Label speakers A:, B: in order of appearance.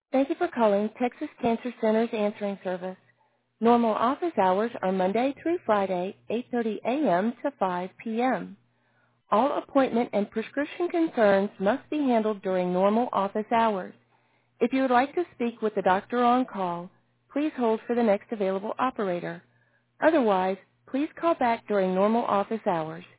A: Thank you for calling Texas Cancer Center's answering service. Normal office hours are Monday through Friday, 8:30 a.m. to 5 p.m. All appointment and prescription concerns must be handled during normal office hours. If you would like to speak with the doctor on call, please hold for the next available operator. Otherwise, please call back during normal office hours.